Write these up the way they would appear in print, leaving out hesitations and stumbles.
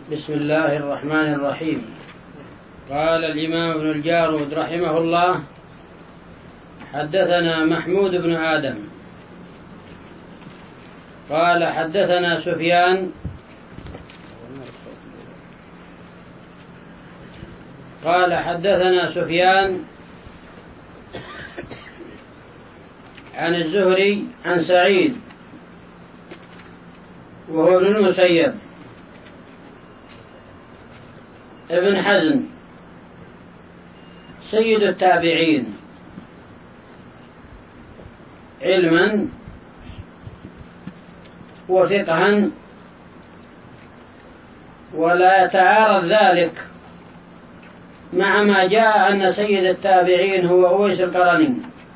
بسم الله الرحمن الرحيم. قال الإمام ابن الجارود رحمه الله: حدثنا محمود بن آدم قال حدثنا سفيان عن الزهري عن سعيد وهو ابن المسيب ابن حزم سيد التابعين علما وفقها، ولا يتعارض ذلك مع ما جاء أن سيد التابعين هو أويس القرني،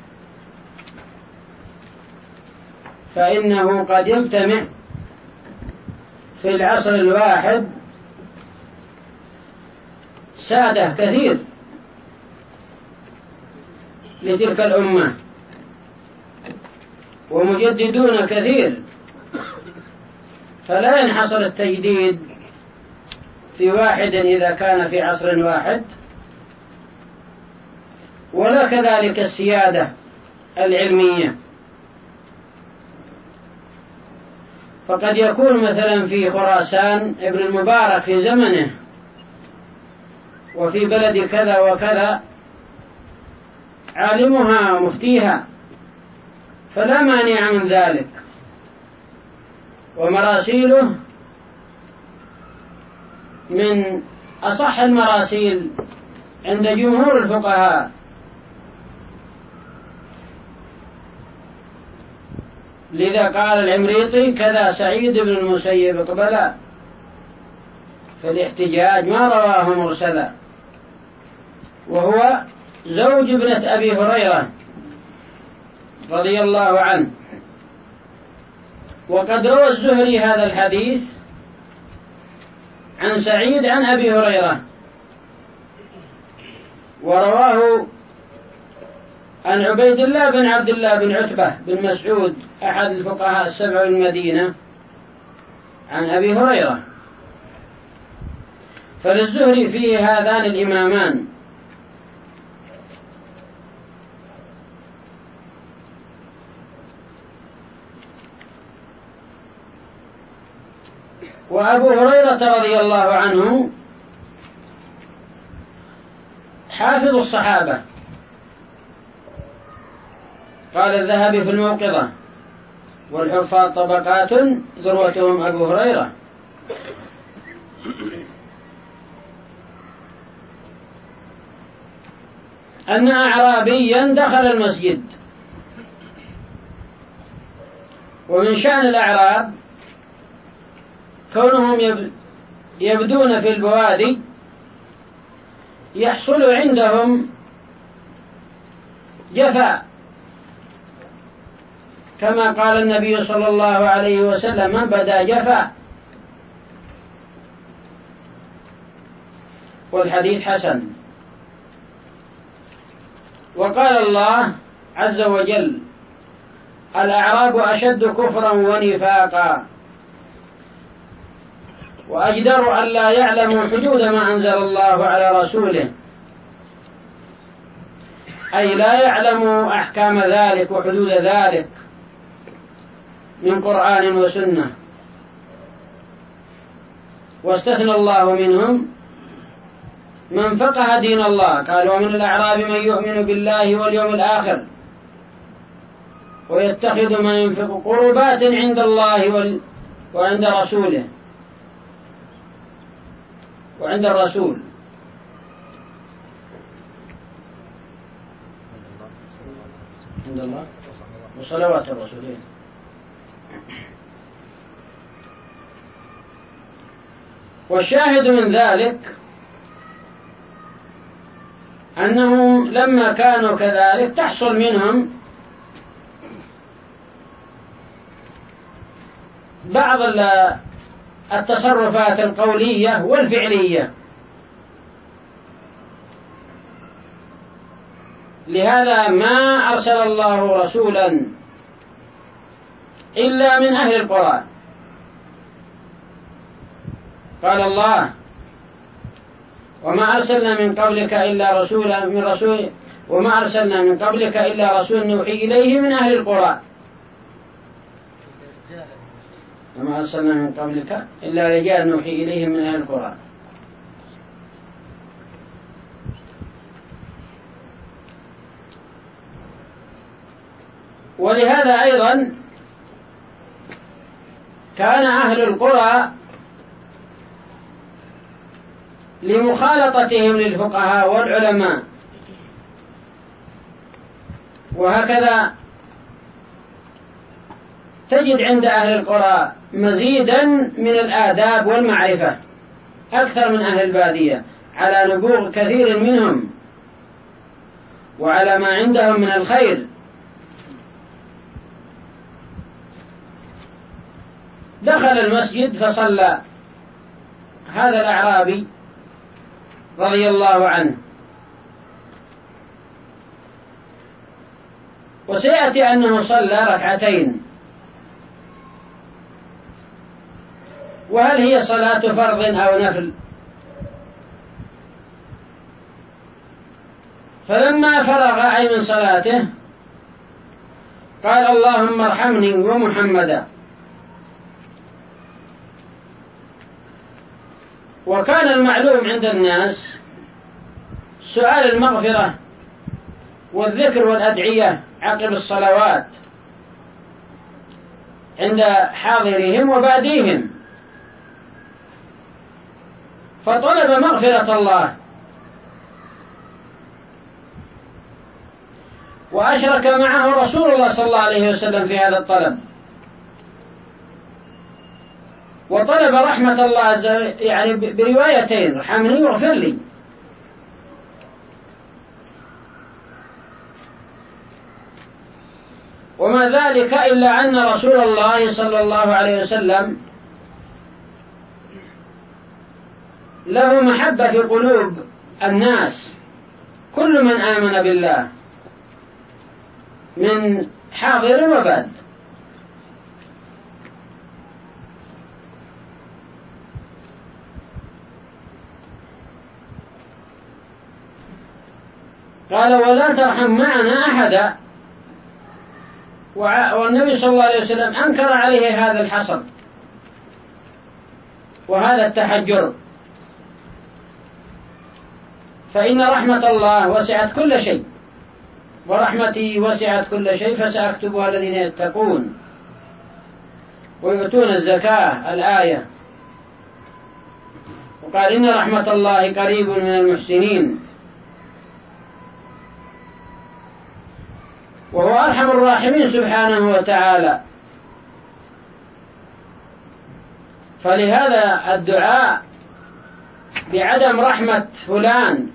فإنه قد يجتمع في العصر الواحد سادة كثير لتلك الأمة ومجددون كثير، فلا ينحصر التجديد في واحد إذا كان في عصر واحد، ولا كذلك السيادة العلمية. فقد يكون مثلا في خراسان ابن المبارك في زمنه، وفي بلد كذا وكذا عالمها ومفتيها، فلا مانع من ذلك، ومراسيله من أصح المراسيل عند جمهور الفقهاء. لذا قال العمريطي: كذا سعيد بن المسيب قبلا في الاحتجاج ما رواه مرسلا، وهو زوج ابنة أبي هريرة رضي الله عنه. وقد روى الزهري هذا الحديث عن سعيد عن أبي هريرة، ورواه عن عبيد الله بن عبد الله بن عتبة بن مسعود أحد الفقهاء السبع المدينة عن أبي هريرة. فللزهري فيه هذان الإمامان. وأبو هريرة رضي الله عنه حافظ الصحابة، قال الذهبي في الموقظة: والحفاظ طبقات ذروتهم أبو هريرة. أن أعرابيا دخل المسجد، ومن شأن الأعراب كونهم يبدون في البوادي يحصل عندهم جفاء، كما قال النبي صلى الله عليه وسلم: من بدا جفاء. والحديث حسن. وقال الله عز وجل: الأعراب أشد كفرا ونفاقا وأجدر أن لا يعلموا حدود ما أنزل الله على رسوله، أي لا يعلموا أحكام ذلك وحدود ذلك من قرآن وسنة. واستثنى الله منهم من فقه دين الله، قال: ومن الأعراب من يؤمن بالله واليوم الآخر ويتخذ ما ينفق قربات عند الله وعند رسوله وعند الرسول. عند الله وصلوات الرسولين. والشاهد من ذلك أنهم لما كانوا كذلك تحصل منهم بعض التصرفات القولية والفعلية. لهذا ما أرسل الله رسولا إلا من أهل القرى، قال الله: وما أرسلنا من قبلك إلا رسولا من رسول وما أرسلنا من قبلك إلا رسول نوحي إليه من أهل القرى. وما أرسلنا من قبلك إلا رجال نوحي إليهم من أهل القرى. ولهذا أيضا كان أهل القرى لمخالطتهم للفقهاء والعلماء، وهكذا تجد عند أهل القرى مزيدا من الآداب والمعرفة أكثر من أهل البادية، على نبوغ كثير منهم وعلى ما عندهم من الخير. دخل المسجد فصلى هذا الأعرابي رضي الله عنه، وسيأتي أنه صلى ركعتين، وهل هي صلاة فرض أو نفل؟ فلما فرغ أي من صلاته قال: اللهم ارحمني ومحمدا. وكان المعلوم عند الناس سؤال المغفرة والذكر والأدعية عقب الصلوات عند حاضرهم وباديهم، فطلب مغفرة الله، وأشرك معه رسول الله صلى الله عليه وسلم في هذا الطلب، وطلب رحمة الله يعني بروايتين: ارحمني واغفر لي. وما ذلك إلا أن رسول الله صلى الله عليه وسلم له محبة في قلوب الناس، كل من آمن بالله من حاضر وباد. قال: ولا ترحم معنا أحدا. والنبي صلى الله عليه وسلم أنكر عليه هذا الحصر وهذا التحجر، فإن رحمة الله وسعت كل شيء، ورحمتي وسعت كل شيء فسأكتبها الذين يتقون ويؤتون الزكاة، الآية. وقال: إن رحمة الله قريب من المحسنين. وهو أرحم الراحمين سبحانه وتعالى. فلهذا الدعاء بعدم رحمة فلان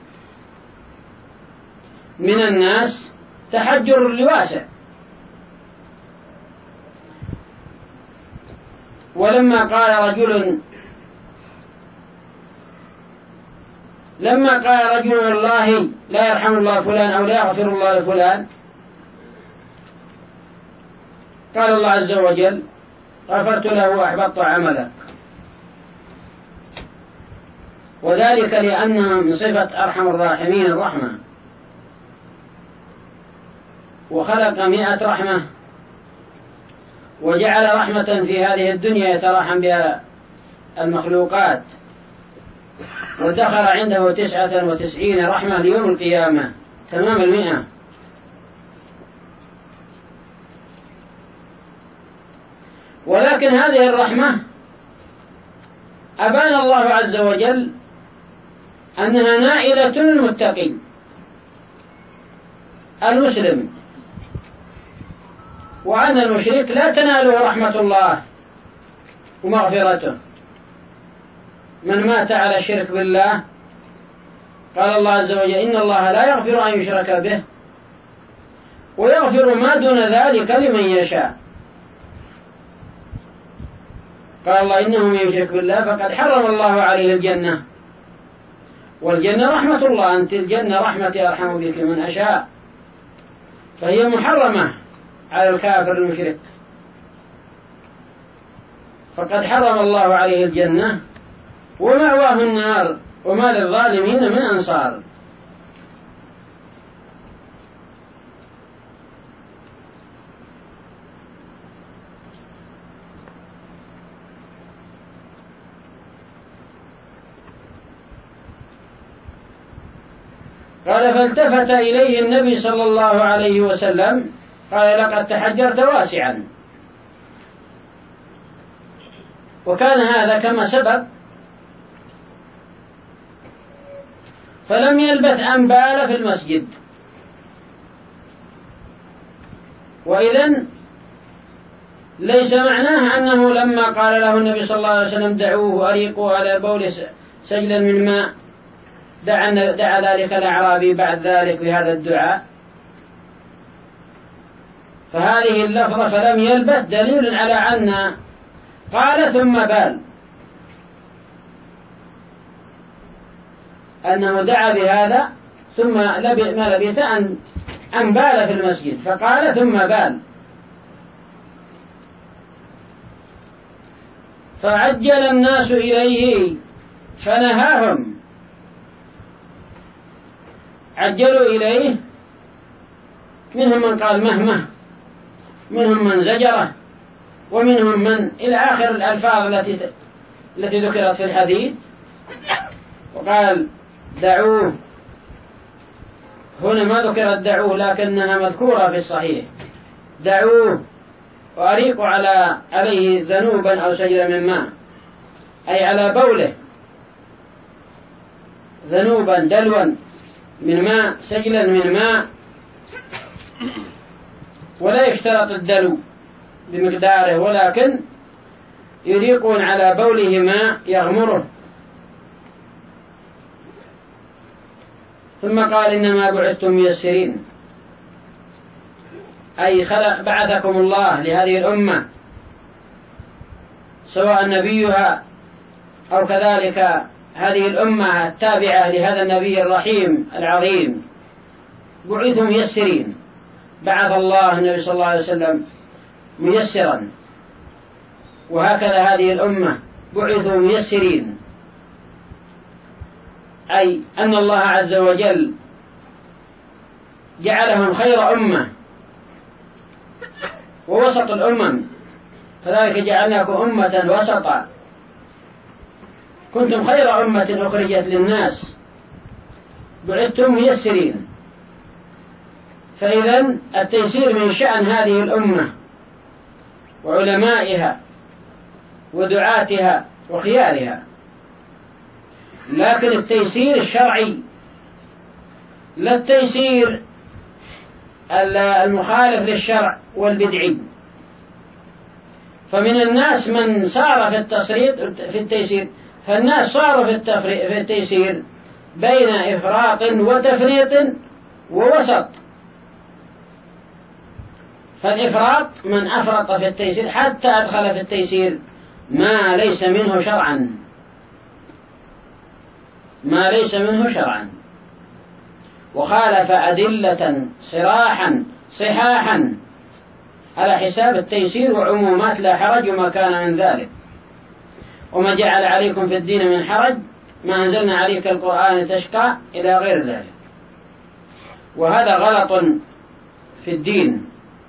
من الناس تحجر لواسع. ولما قال رجل والله لا يرحم الله فلان أو لا يغفر الله لفلان، قال الله عز وجل: غفرت له وأحبطت عملك. وذلك لأنه من صفة أرحم الراحمين الرحمة، وخلق 100 رحمة، وجعل رحمة في هذه الدنيا يتراحم بها المخلوقات، ودخل عنده 99 رحمة ليوم القيامة تمام 100. ولكن هذه الرحمة أبان الله عز وجل أنها نائلة للمتقي المسلم، وأن المشرك لا تناله رحمة الله ومغفرته. من مات على شرك بالله قال الله عز وجل: إن الله لا يغفر أن يشرك به ويغفر ما دون ذلك لمن يشاء. قال الله: إنه من يشرك بالله فقد حرم الله عليه الجنة، والجنة رحمة الله، أنت الجنة رحمتي أرحم بك من أشاء، فهي محرمة على الكافر المشرك، فقد حرم الله عليه الجنة ومأواه النار وما للظالمين من أنصار. قال فالتفت إليه النبي صلى الله عليه وسلم قال لقد تحجرت واسعا. وكان هذا كما سبق، فلم يلبث أن بال في المسجد. وإذن ليس معناه أنه لما قال له النبي صلى الله عليه وسلم دعوه أريقوا على بول سجلا من ماء دعا ذلك الأعرابي بعد ذلك بهذا الدعاء. فهذه اللفظة فلم يلبث دليل على أن قال ثم بال، أنه دعا بهذا ثم ما لبث أن بال في المسجد، فقال ثم بال. فعجل الناس إليه فنهاهم، عجلوا إليه، منهم من قال مهمه، منهم من زجره، ومنهم من إلى آخر الألفاظ التي ذكرت في الحديث. وقال دعوه، هنا ما ذكرت دعوه لكنها مذكورة في الصحيح، دعوه وأريقوا عليه ذنوبا أو سجلا من ماء، أي على بوله ذنوبا دلوا من ماء، سجلا من ماء. ولا يشترط الدلو بمقداره، ولكن يريقون على بوله ماء يغمره. ثم قال إنما بعثتم ميسرين، أي بعثكم الله لهذه الأمة سواء نبيها أو كذلك هذه الأمة التابعة لهذا النبي الرحيم العظيم، بعثوا ميسرين. بعث الله النبي صلى الله عليه وسلم ميسرا، وهكذا هذه الأمة بعثوا ميسرين، أي أن الله عز وجل جعلهم خير أمة ووسط الأمم، كذلك جعلناكم أمة وسطا، كنتم خير أمة أخرجت للناس، بعثتم ميسرين. فإذن التيسير من شأن هذه الأمة وعلمائها ودعاتها وخيارها، لكن التيسير الشرعي، لا التيسير المخالف للشرع والبدعي. فمن الناس من صار في التيسير، فالناس صاروا في التيسير بين إفراط وتفريط ووسط. فالإفراط من أفرط في التيسير حتى أدخل في التيسير ما ليس منه شرعا، ما ليس منه شرعا، وخالف أدلة صحاحا على حساب التيسير وعمومات لا حرج وما كان من ذلك. وما جعل عليكم في الدين من حرج، ما أنزلنا عليك القرآن تشقى، إلى غير ذلك. وهذا غلط في الدين،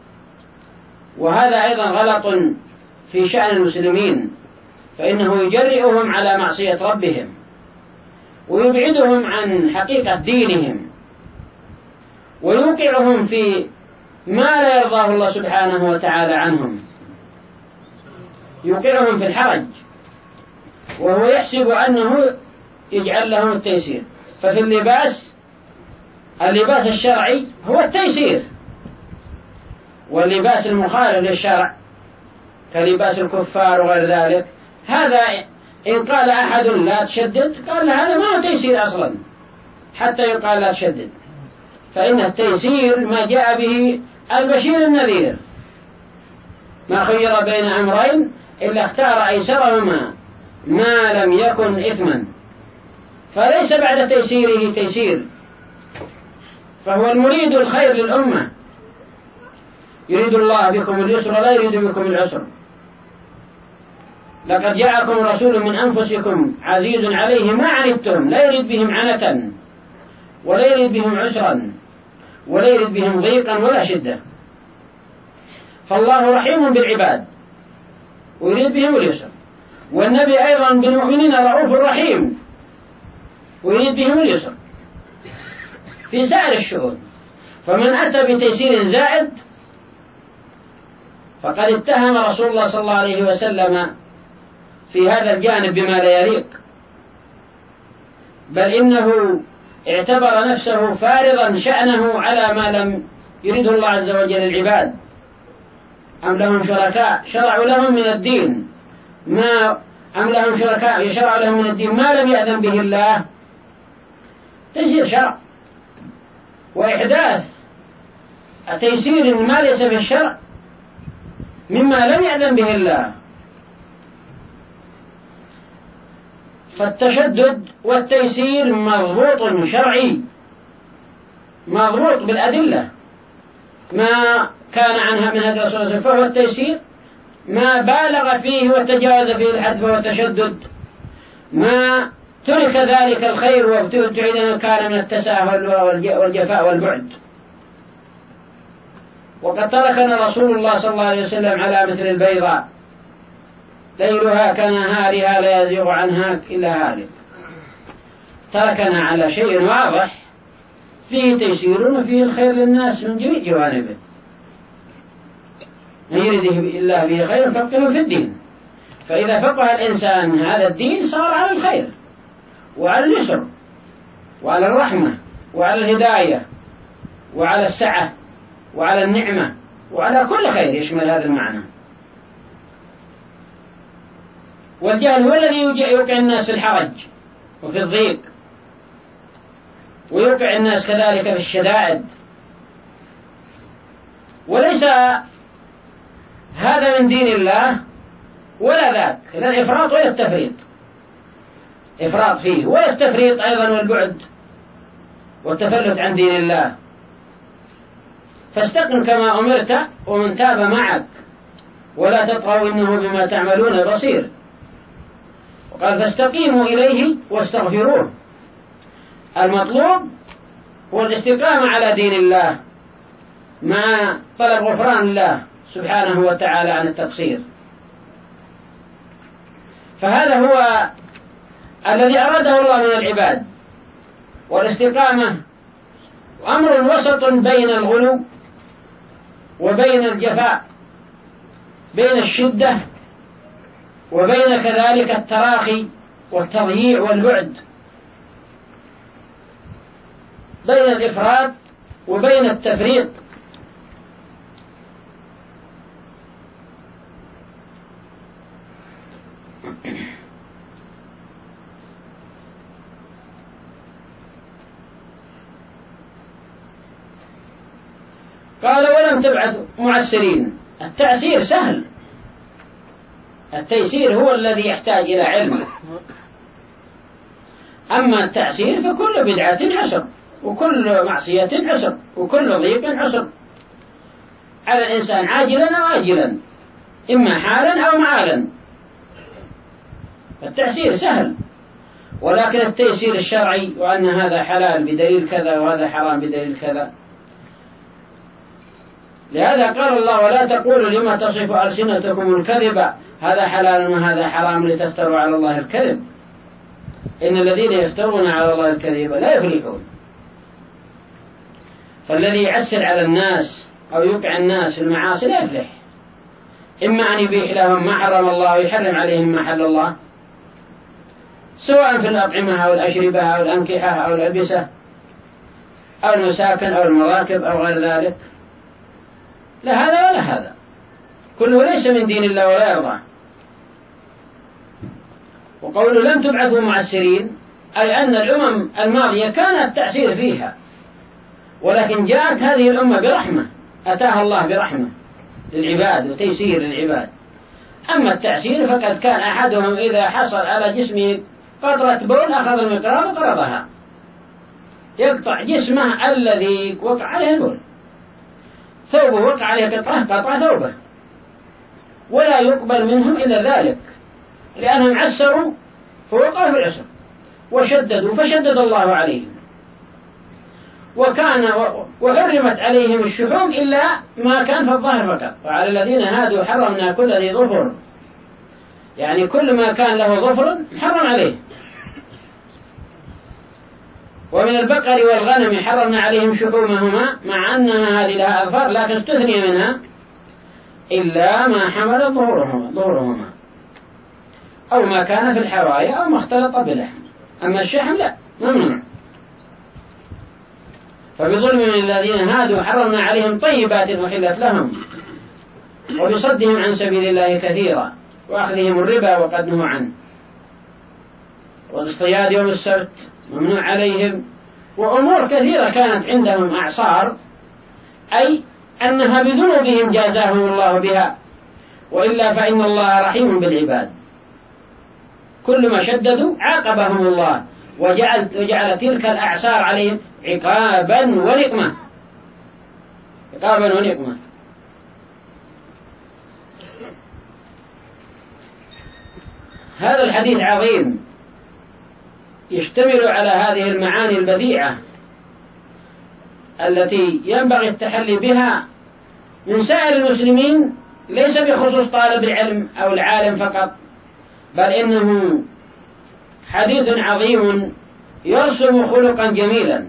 وهذا أيضا غلط في شأن المسلمين، فإنه يجرئهم على معصية ربهم ويبعدهم عن حقيقة دينهم ويوقعهم في ما لا يرضاه الله سبحانه وتعالى عنهم، يوقعهم في الحرج، وهو يحسب أنه يجعل لهم التيسير. ففي اللباس الشرعي هو التيسير، واللباس المخالف للشرع كلباس الكفار وغير ذلك، هذا إن قال أحد لا تشدد، قال هذا ما هو تيسير أصلا حتى يقال لا تشدد. فإن التيسير ما جاء به البشير النذير، ما خير بين أمرين إلا اختار أيسرهما ما لم يكن إثما، فليس بعد تيسيره تيسير، فهو المريد الخير للأمة، يريد الله بكم اليسر لا يريد بكم العسر. لقد جاءكم رسول من أنفسكم عزيز عليه ما عنتم لا يريد بهم عنة ولا يريد بهم عسرا ولا يريد بهم ضيقا ولا شدة. فالله رحيم بالعباد ويريد بهم اليسر، والنبي أيضا بالمؤمنين رؤوف رحيم ويريد بهم اليسر في سائر الشؤون. فمن أتى بتيسير زائد فقد اتهم رسول الله صلى الله عليه وسلم في هذا الجانب بما لا يليق، بل إنه اعتبر نفسه فارضا شأنه على ما لم يريده الله عز وجل العباد. أم لهم شركاء شرعوا لهم من الدين يشرع لهم من الدين ما لم يأذن به الله. تيسير شرع وإحداث تيسير ما ليس في الشرع مما لم يأذن به الله. فالتشدد والتيسير مضبوط شرعي مضبوط بالأدلة، ما كان عنها من هذا الرسول فهو التيسير، ما بالغ فيه وتجاوز فيه الحد فهو التشدد، ما ترك ذلك الخير وابتعد أنه كان من التساهل والجفاء والبعد. وقد تركنا رسول الله صلى الله عليه وسلم على مثل البيضاء ليلها كنهارها لا يزيغ عنها إلا هالك. تركنا على شيء واضح فيه تيسير وفيه الخير للناس من جميع جوانبه. من يريد الله به خير فقهه في الدين، فإذا فقه الإنسان هذا الدين صار على الخير وعلى اليسر وعلى الرحمة وعلى الهداية وعلى السعة وعلى النعمة وعلى كل خير يشمل هذا المعنى. والجهل هو الذي يوقع الناس في الحرج وفي الضيق، ويوقع الناس كذلك في الشدائد. وليس هذا من دين الله ولا ذاك، لا الإفراط ولا التفريط، إفراط فيه ولا التفريط أيضا والبعد والتفلت عن دين الله. فاستقم كما أمرت ومن تاب معك ولا تطغوا إنه بما تعملون بصير. وقال فاستقيموا إليه واستغفروه. المطلوب هو الاستقامة على دين الله مع طلب غفران الله سبحانه وتعالى عن التقصير. فهذا هو الذي أراده الله من العباد. والاستقامة أمر وسط بين الغلو وبين الجفاء، بين الشدة وبين كذلك التراخي والتضييع والبعد، بين الإفراط وبين التفريط. قال ولم تبعث معسرين. التعسير سهل، التيسير هو الذي يحتاج إلى علم. أما التعسير فكل بدعة عسر وكل معصية عسر وكل ضيق عسر على الإنسان عاجلا أو آجلا، إما حالا أو معالا. التعسير سهل، ولكن التيسير الشرعي وأن هذا حلال بدليل كذا وهذا حرام بدليل كذا. لهذا قال الله ولا تقولوا لما تصف ألسنتكم الكذب هذا حلال وهذا حرام لتفتروا على الله الكذب إن الذين يفترون على الله الكذب لا يفلحون. فالذي يعسر على الناس أو يوقع الناس في المعاصي لا يفلح، إما أن يبيح لهم ما حرم الله ويحرم عليهم ما حل الله، سواء في الأطعمة أو الأشربة أو الأنكحة أو الألبسة أو المساكن أو المراكب أو غير ذلك. لا هذا ولا هذا، كله ليس من دين الله ولا يرضى. وقول لم تبعثوا معسرين أي أن الأمم الماضية كان التعسير فيها، ولكن جاءت هذه الأمة برحمة، أتاها الله برحمة للعباد وتيسير للعباد. أما التعسير فقد كان أحدهم إذا حصل على جسمه قطرة بول أخذ المقراض وقرضها، يقطع جسمه الذي وقع عليه البول، ثوبه وقع عليه قطعة ثوبه، ولا يقبل منهم إلا ذلك. لأنهم عسروا فوقعوا في العسر وشددوا فشدد الله عليهم، وحرمت عليهم الشحوم إلا ما كان في الظهر فقط. وعلى الذين هادوا حرمنا كل ذي ظفر، يعني كل ما كان له ظفر حرم عليه. ومن البقر والغنم حرمنا عليهم شحومهما مع أنها هذه لها أظفار لكن استثني منها إلا ما حمل ظهورهما أو ما كان في الحوايا أو ما اختلط بلحم، أما الشحم لا ممنوع. فبظلم من الذين هادوا حرمنا عليهم طيبات أحلت لهم، وبصدهم عن سبيل الله كثيرا، وأخذهم الربا وقد نهوا عنه، والاصطياد يوم السبت ممنوع عليهم، وأمور كثيرة كانت عندهم أعصار، أي أنها بذنوبهم جازاهم الله بها، وإلا فإن الله رحيم بالعباد. كل ما شددوا عاقبهم الله وجعل تلك الأعسار عليهم عقابا ونقمة. هذا الحديث عظيم يشتمل على هذه المعاني البديعة التي ينبغي التحلي بها من سائر المسلمين، ليس بخصوص طالب العلم أو العالم فقط، بل إنه حديث عظيم يرسم خلقا جميلا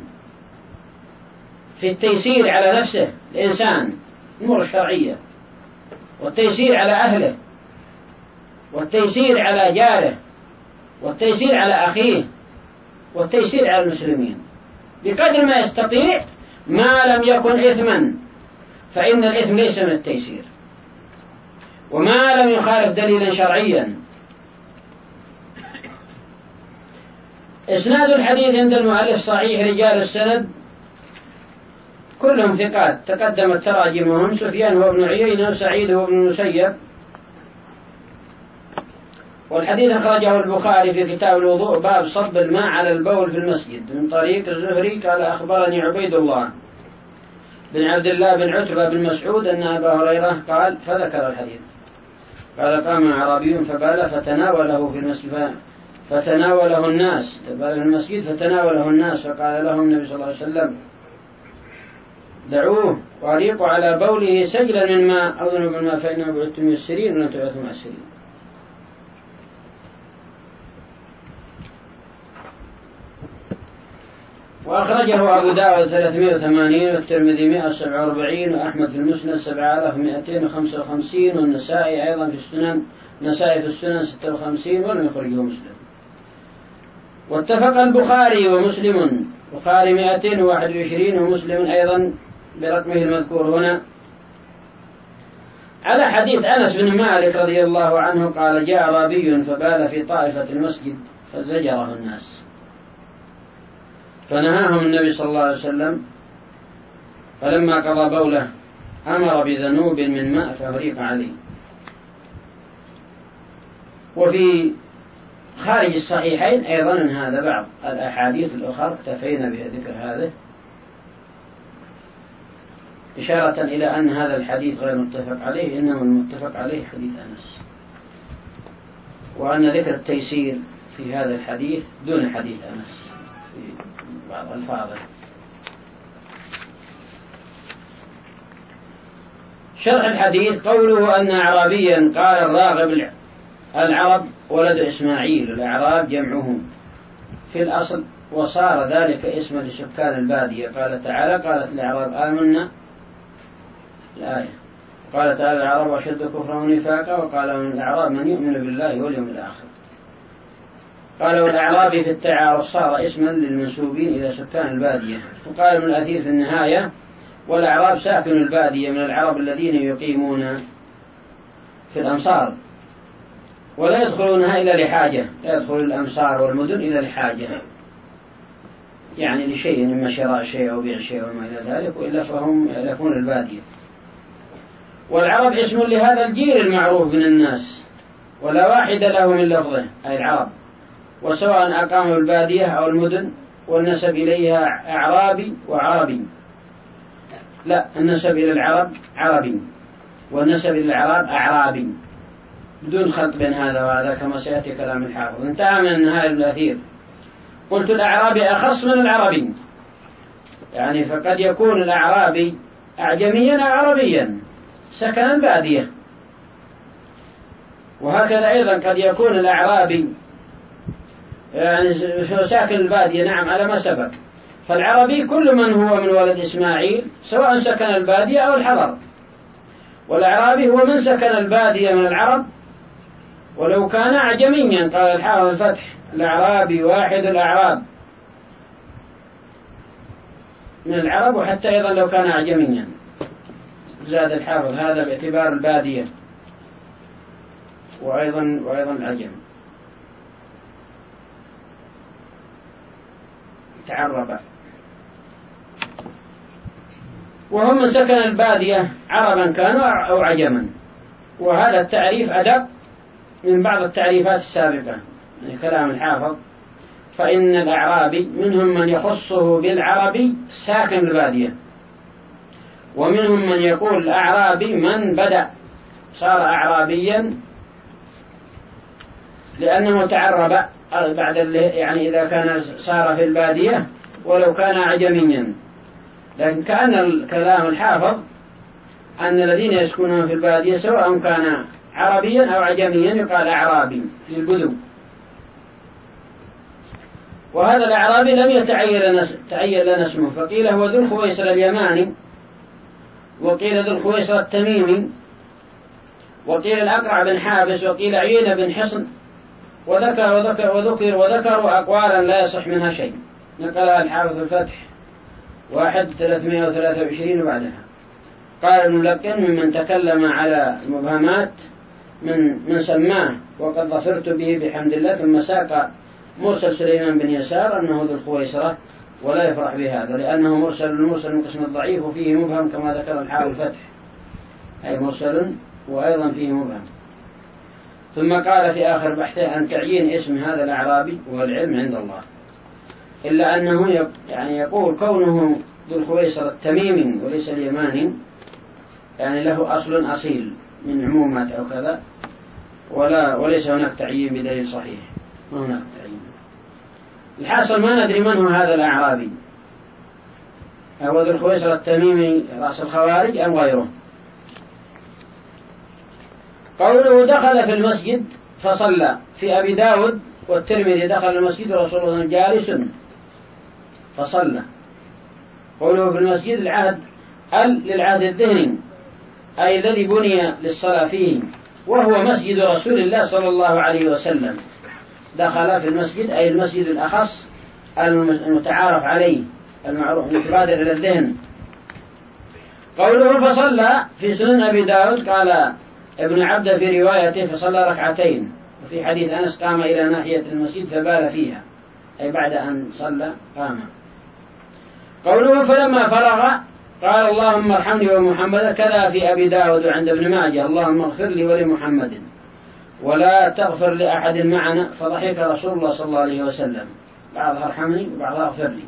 في التيسير على نفسه الإنسان، الأمور الشرعية، والتيسير على أهله، والتيسير على جاره، والتيسير على أخيه، والتيسير على المسلمين بقدر ما يستطيع، ما لم يكن إثما، فإن الإثم ليس من التيسير، وما لم يخالف دليلا شرعيا. إسناد الحديث عند المؤلف صحيح، رجال السند كلهم ثقات تقدمت تراجمهم، سفيان وابن عيينة وسعيد وابن المسيب. والحديث أخرجه البخاري في كتاب الوضوء باب صب الماء على البول في المسجد من طريق الزهري قال أخبرني عبيد الله بن عبد الله بن عتبة بن مسعود أن أبا هريرة قال فذكر الحديث قال قام أعرابي فبال فتناوله في المسجد فتناوله الناس، تبال في المسجد فتناوله الناس، فقال لهم النبي صلى الله عليه وسلم دعوه وأريقوا على بوله سجلا من ماء أو ذنوب الماء فإنه بعثتم يسرين ولن تبعثوا معسرين. وأخرجه أبو داود 380 والترمذي 147 وأحمد في المسند 7255 والنسائي أيضا في السنن، النسائي في السنن 56 ولم يخرجه مسلم. واتفق البخاري ومسلم، بخاري 221 ومسلم أيضا برقمه المذكور هنا، على حديث أنس بن مالك رضي الله عنه قال جاء أعرابي فبال في طائفة المسجد فزجره الناس فنهاهم النبي صلى الله عليه وسلم، فلما قضى بوله أمر بذنوب من ماء فأهريق عليه. وفي خارج الصحيحين أيضا هذا بعض الأحاديث الأخرى اكتفينا بذكر هذا، إشارة إلى أن هذا الحديث غير متفق عليه، إنما المتفق عليه حديث أنس، وأن ذكر التيسير في هذا الحديث دون حديث أنس في بعض الفاظه. شرح الحديث قوله أن أعرابيا قال الراغب العرب ولد إسماعيل، الأعراب جمعهم في الأصل، وصار ذلك اسما لسكان البادية. قال تعالى قالت الأعراب آمنا، الآية قال تعالى الأعراب أشد كفرا ونفاقا، وقال من الأعراب من يؤمن بالله واليوم الآخر. قال والأعراب في التعارف صار اسما للمنسوبين إلى سكان البادية. وقال ابن الأثير في النهاية والأعراب ساكن البادية من العرب الذين يقيمون في الأمصار ولا يدخلونها إلا لحاجة، لا يدخل الأمصار والمدن إلا لحاجة، يعني لشيء إما شراء شيء أو بيع شيء وما إلى ذلك، وإلا فهم يألفون البادية. والعرب اسم لهذا الجيل المعروف من الناس ولا واحد له من لفظه أي العرب، وسواء أقاموا البادية أو المدن، والنسب إليها أعرابي وعربي، لا النسب إلى العرب عربي والنسب إلى العرب أعرابي، بدون خلط بين هذا وهذا كما سيأتي كلام الحافظ. انتهى من نهاية الأثير. قلت الأعرابي أخص من العربي، يعني فقد يكون الأعرابي أعجميا أو عربيا سكن البادية، وهكذا أيضا قد يكون الأعرابي يعني ساكن البادية، نعم على ما سبق. فالعربي كل من هو من ولد إسماعيل سواء سكن البادية أو الحضر، والأعرابي هو من سكن البادية من العرب ولو كان أعجميا. قال الحافظ الفتح الأعرابي واحد الأعراب من العرب، وحتى أيضا لو كان أعجميا. زاد الحافظ هذا باعتبار البادية وأيضا العجم. تعرب وهم من سكن البادية عربا كانوا أو عجما. وهذا التعريف أدق من بعض التعريفات السابقة من كلام الحافظ. فإن الأعرابي منهم من يخصه بالعربي ساكن البادية، ومنهم من يقول الأعرابي من بدأ صار أعرابيا لأنه تعرب بعد يعني إذا كان صار في البادية ولو كان أعجميا. لكن كأن كلام الحافظ أن الذين يسكنون في البادية سواء كان عربيا أو عجميا يقال أعرابي في البدو. وهذا الأعرابي لم يتعين لنا اسمه، فقيل هو ذو الخويصر اليماني، وقيل ذو الخويصر التميمي، وقيل الأقرع بن حابس، وقيل عيينة بن حصن، وذكروا أقوالا لا يصح منها شيء. نقلها الحافظ الفتح 1-323 وبعدها. قال الملقن ممن تكلم على المبهمات من سماه وقد ظفرت به بحمد الله، ثم ساق مرسل سليمان بن يسار أنه ذو الخويصرة ولا يفرح بهذا لأنه مرسل من قسم الضعيف وفيه مبهم كما ذكر الحافظ الفتح، أي مرسل وأيضا فيه مبهم. ثم قال في آخر بحثه عن تعيين اسم هذا الأعرابي والعلم عند الله، إلا أنه يعني يقول كونه ذو الخويصر التميمي وليس اليماني يعني له أصل أصيل من عمومات أو كذا، وليس هناك تعيين بدليل صحيح، ما هناك تعيين. الحاصل ما ندري من هو هذا الأعرابي، هو ذو الخويصر التميمي رأس الخوارج أم غيره. قوله دخل في المسجد فصلى، في أبي داود والترمذي دخل المسجد ورسول الله جالس فصلى. قوله في المسجد العهد للعهد الذهني أي الذي بني للصلاة فيه، وهو مسجد رسول الله صلى الله عليه وسلم. دخل في المسجد أي المسجد الأخص المتعارف عليه المعروف المتبادر إلى الذهن. قوله فصلى في سنن أبي داود قال ابن عبد في روايته فصلى ركعتين، وفي حديث أنس قام إلى ناحية المسجد فبال فيها، أي بعد أن صلى قام. قوله فلما فرغ قال اللهم ارحمني ومحمدا، كذا في أبي داود وعند ابن ماجه اللهم اغفر لي ولمحمد ولا تغفر لأحد معنا، فضحك رسول الله صلى الله عليه وسلم، بعضها ارحمني وبعضها اغفر لي،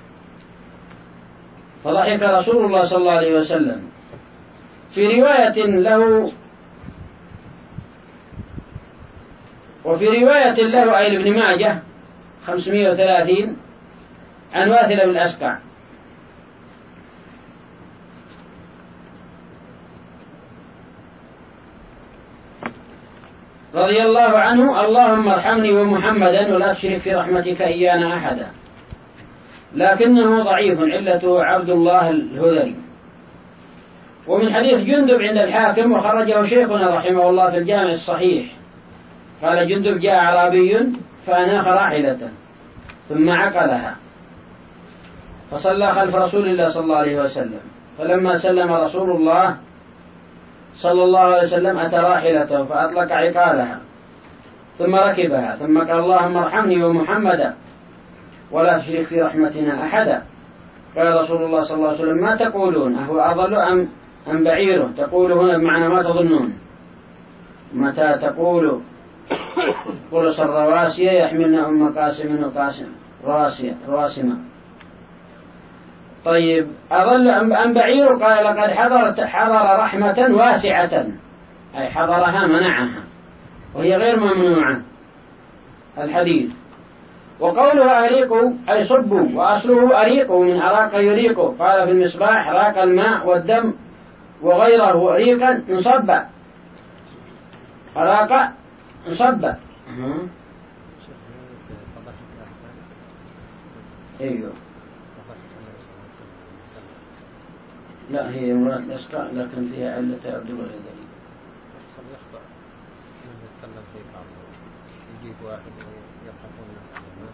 فضحك رسول الله صلى الله عليه وسلم. في رواية له وفي رواية له أي لابن ماجه 530 عن واثل بن الأسقع رضي الله عنه اللهم ارحمني ومحمدا ولا تشرك في رحمتك إيانا أحدا، لكنه ضعيف علته عبد الله الهذلي. ومن حديث جندب عند الحاكم وخرجه شيخنا رحمه الله في الجامع الصحيح قال جندب جاء أعرابي فأناخ راحلته ثم عقلها فصلى خلف رسول الله صلى الله عليه وسلم، فلما سلم رسول الله صلى الله عليه وسلم أتى راحلته فأطلق عقالها ثم ركبها ثم قال اللهم ارحمني ومحمدا ولا تشرك في رحمتنا أحدا. قال رسول الله صلى الله عليه وسلم ما تقولون أهو أضل أم بعيره؟ تقول هنا بمعنى ما تظنون. متى تقول قرص الرواسية يحملنا أم قاسم وقاسم رواسمة. طيب أضل أم بعير؟ قال لقد حضر رحمة واسعة أي حضرها منعها وهي غير ممنوعة الحديث. وقوله أريقوا أي صبوا، وأصله أريقوا من أراق يريق، قال في المصباح راق الماء والدم وغيره ريقا نصبا، أراق نصبا. أيوه. لا هي مرات الأسقاء لكن فيها علة عبد الله الهذلي. يخطأ من يتكلم في بعض يجيب واحد يضحكون الناس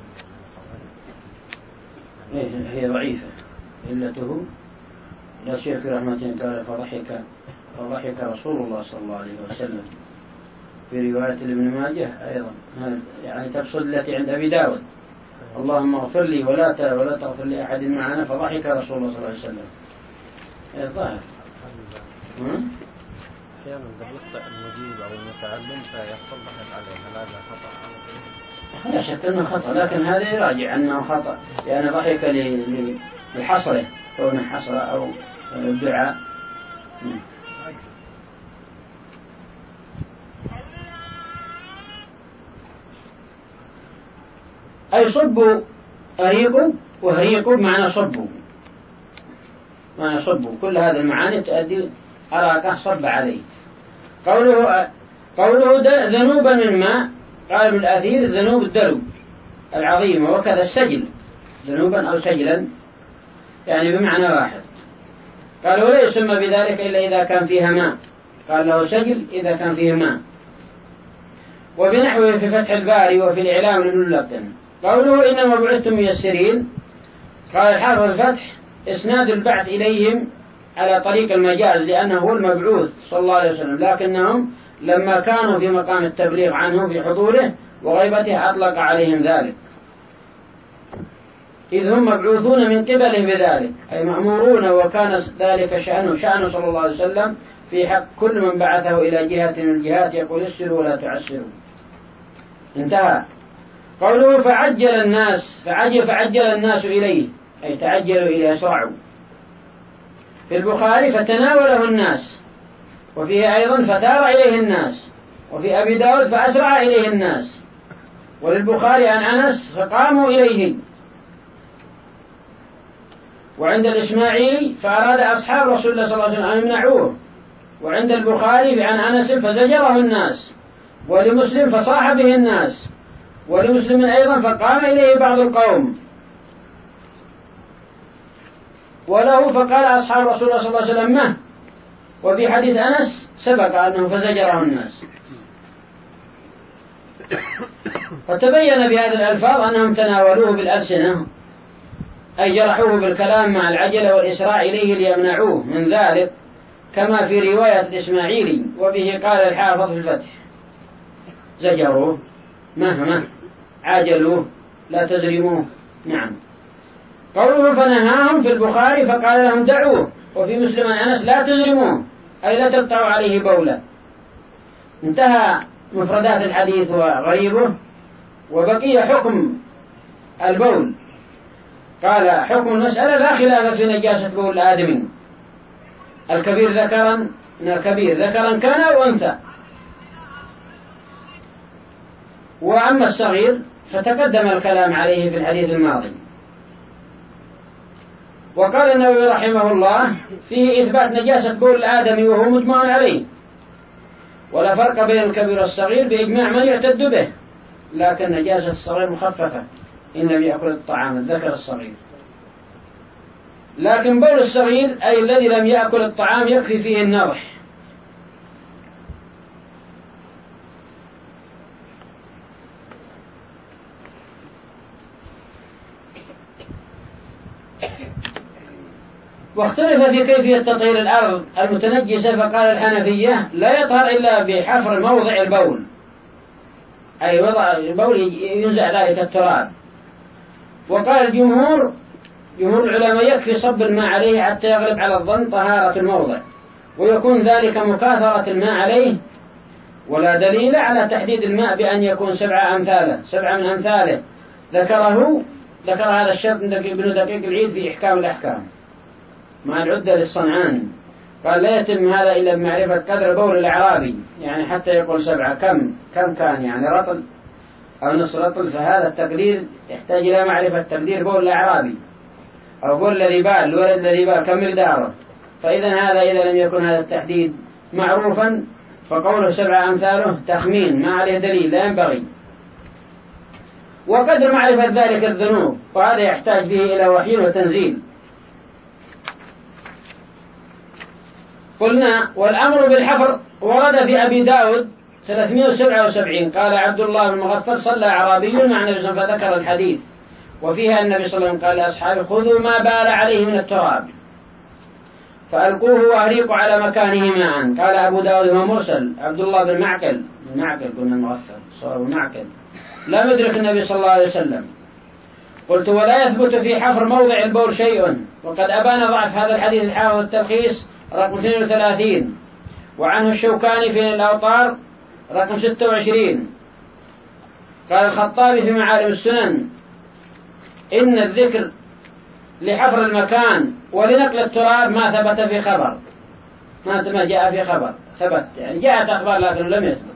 على المال. هي ضعيفة علته. لا شيء في رحمة قال فضحك رسول الله صلى الله عليه وسلم. في رواية ابن ماجه أيضا يعني تفصل التي عند أبي داود اللهم اغفر لي ولا تغفر لي أحد معنا فضحك رسول الله صلى الله عليه وسلم. ظاهر أحيانا قد يخطئ المجيب أو المتعلم فيحصل ضحك عليه، هذا خطأ. لا شك أنه خطأ، لكن هذا يراجع أنه خطأ لأن ضحك لحصره كونه حصر أو الدعاء. أي صبوا أريقوا وهريقوا بمعنى صبوا، معنى صبوا. كل هذه المعاني تؤدي أراقه صب عليه. قوله ذنوبا من ماء، قال ابن الأثير الذنوب الدلو العظيمة، وكذا السجل ذنوبا أو سجلا يعني بمعنى واحد. قال ولا يسمى بذلك إلا إذا كان فيها ماء، قال له سجل إذا كان فيه ماء. وبنحوه في فتح الباري وفي الإعلام لابن اللقن. قوله إنما بعثتم ميسرين، قال الحافظ الفتح إسناد البعث إليهم على طريق المجاز لأنه هو المبعوث صلى الله عليه وسلم، لكنهم لما كانوا في مقام التبليغ عنه في حضوره وغيبته أطلق عليهم ذلك، إذ هم مبعوثون من قبله بذلك أي مأمورون، وكان ذلك شأنه صلى الله عليه وسلم في حق كل من بعثه إلى جهة من الجهات يقول يسروا ولا تعسروا. انتهى. قوله فعجل الناس إليه أي تعجلوا إليه أسرعوا. في البخاري فتناوله الناس، وفيه أيضا فتار إليه الناس، وفي أبي داود فأسرع إليه الناس، وللبخاري عن أنس فقاموا إليه. وعند الإسماعيلي فأراد أصحاب رسول الله صلى الله عليه وسلم أن يمنعوه، وعند البخاري عن أنس فزجره الناس، ولمسلم فصاح به الناس، ولمسلم أيضا فقام إليه بعض القوم، وله فقال أصحاب رسول الله صلى الله عليه وسلم ما. وفي حديث أنس سبق أنه فزجره الناس. فتبين بهذه الألفاظ أنهم تناولوه بالألسنة أي جرحوه بالكلام مع العجلة والإسراع إليه ليمنعوه من ذلك، كما في رواية الإسماعيلي. وبه قال الحافظ في الفتح زجروه مهما عاجلوه لا تزرموه. نعم. قوله فنهاهم في البخاري فقال لهم دعوه، وفي مسلم أنس لا تزرموه أي لا تقطعوا عليه بولا. انتهى مفردات الحديث وغريبه، وبقي حكم البول. قال حكم المسألة لا خلاف في نجاسة بول الآدمي الكبير ذكرا كان أو أنثى. وأما الصغير فتقدم الكلام عليه في الحديث الماضي. وقال النووي رحمه الله فيه إثبات نجاسة بول الآدمي وهو مجمع عليه، ولا فرق بين الكبير والصغير بإجماع من يعتد به، لكن نجاسة الصغير مخففة إن لم يأكل الطعام الذكر الصغير. لكن بول الصغير أي الذي لم يأكل الطعام يكفي فيه النضح. واختلف في كيفية تطهير الأرض المتنجسة، فقال الحنفية لا يطهر إلا بحفر موضع البول، أي وضع البول ينزع ذلك التراب. وقال جمهور العلماء يكفي صب الماء عليه حتى يغلب على الظن طهارة الموضع، ويكون ذلك مكاثرة الماء عليه، ولا دليل على تحديد الماء بأن يكون 7 من أمثاله. ذكر هذا الشرط ابن دقيق العيد في إحكام الأحكام مع العدة للصنعاني. قال لا يتم هذا إلا بمعرفة قدر بول الأعرابي، يعني حتى يقول 7 كم كان، يعني رطل أو نصف رطل، فهذا التقدير يحتاج إلى معرفة تقدير بول الأعرابي أو بول الذي بال، الولد الذي بال كم مقداره. فإذا هذا إذا لم يكن هذا التحديد معروفا فقوله 7 أمثاله تخمين ما عليه دليل، لا ينبغي. وقدر معرفة ذلك الذنوب، وهذا يحتاج به إلى وحي وتنزيل. قلنا والأمر بالحفر ورد في أبي داود 377. قال عبد الله بن مغفل صلى أعرابي مع النبي صلى الله عليه وسلم فذكر الحديث، وفيها النبي صلى الله عليه وسلم قال لأصحابه خذوا ما بال عليه من التراب فألقوه وأهريقوا على مكانه ماء. قال أبو داود ومرسل عبد الله بن معقل قلنا المغفل صار معقل لم يدرك النبي صلى الله عليه وسلم. قلت ولا يثبت في حفر موضع البول شيء، وقد أبان ضعف هذا الحديث الحافظ التلخيص رقم 32، وعنه الشوكاني في الأوطار رقم 26. قال الخطابي في معالم السنن إن الذكر لحفر المكان ولنقل التراب ما ثبت في خبر، ما جاء في خبر ثبت، يعني جاءت أخبار لكن لم يثبت.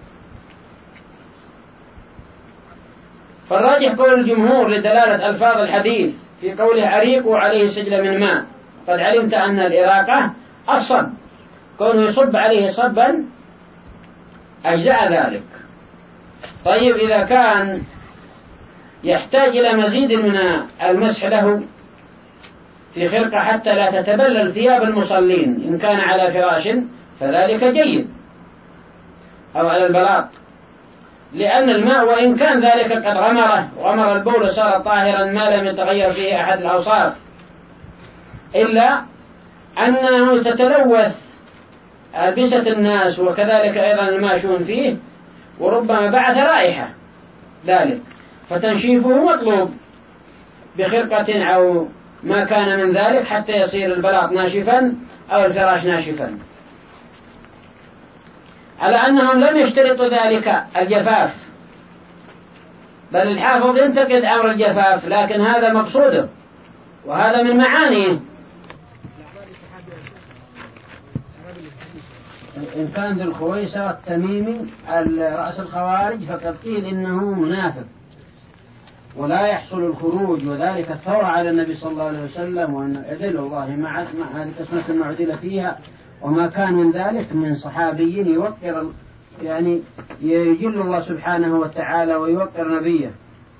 فالراجح قول الجمهور لدلالة ألفاظ الحديث في قوله أريقوا عليه سجل من ماء. قد علمت أن الإراقة الصب، كونه يصب عليه صبا أجزاء ذلك. طيب إذا كان يحتاج إلى مزيد من المسح له في خرقة حتى لا تتبلل ثياب المصلين، إن كان على فراش فذلك جيد أو على البلاط، لأن الماء وإن كان ذلك قد غمر البول صار طاهرا ما لم يتغير فيه أحد الأوصاف، إلا أنه تتلوث ألبسة الناس وكذلك أيضا الماشون فيه، وربما بعث رائحة ذلك، فتنشيفه مطلوب بخرقة أو ما كان من ذلك حتى يصير البلاط ناشفا أو الفراش ناشفا. على أنهم لم يشترطوا ذلك الجفاف، بل الحافظ ينتقد أمر الجفاف، لكن هذا مقصوده وهذا من معانيه. إن كان ذو الخويصرة التميمي رأس الخوارج فقد قيل إنه منافق ولا يحصل الخروج، وذلك الثورة على النبي صلى الله عليه وسلم، وأن عدل الله مع هذه القسمة المعدلة فيها، وما كان من ذلك من صحابي يوقر، يعني يجل الله سبحانه وتعالى ويوقر نبيه.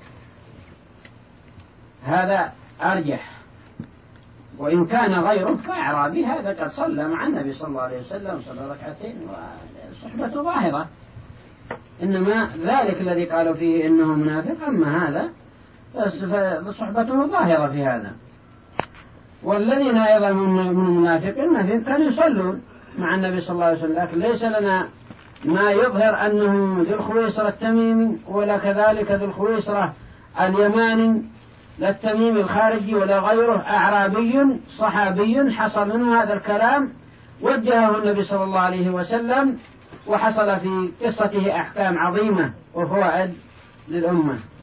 هذا أرجح. وإن كان غيره فأعرابي هذا قد صلى مع النبي صلى الله عليه وسلم صلى ركعتين وصحبته ظاهرة، إنما ذلك الذي قالوا فيه إنه منافق، أما هذا فصحبته ظاهرة في هذا. والذين أيضا من المنافقين كانوا يصلون مع النبي صلى الله عليه وسلم، لكن ليس لنا ما يظهر أنه ذو الخويصرة التميمي ولا كذلك ذو الخويصرة اليماني، لا التميمي الخارجي ولا غيره، أعرابي صحابي حصل منه هذا الكلام وجهه النبي صلى الله عليه وسلم، وحصل في قصته أحكام عظيمة وفوائد للأمة.